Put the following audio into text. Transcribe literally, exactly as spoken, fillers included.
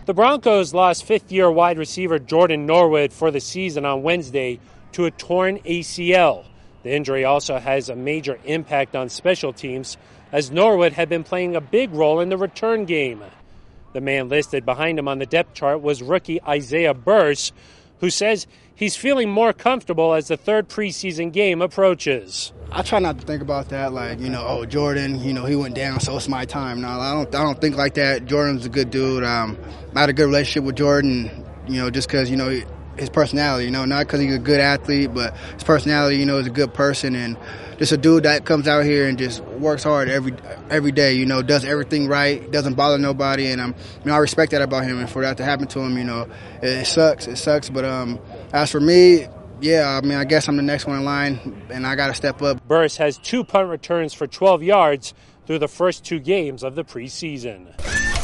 The Broncos lost fifth-year wide receiver Jordan Norwood for the season on Wednesday to a torn A C L. The injury also has a major impact on special teams, as Norwood had been playing a big role in the return game. The man listed behind him on the depth chart was rookie Isaiah Burse, who says he's feeling more comfortable as the third preseason game approaches. I try not to think about that, like, you know, oh, Jordan, you know, he went down, so it's my time. No, I don't I don't think like that. Jordan's a good dude. Um, I had a good relationship with Jordan, you know, just because, you know, his personality, you know, not because he's a good athlete, but his personality, you know, is a good person, and just a dude that comes out here and just works hard every every day, you know, does everything right, doesn't bother nobody, and um, you know, I respect that about him, and for that to happen to him, you know, it, it sucks, it sucks, but um, as for me, yeah, I mean, I guess I'm the next one in line, and I got to step up. Burse has two punt returns for twelve yards through the first two games of the preseason.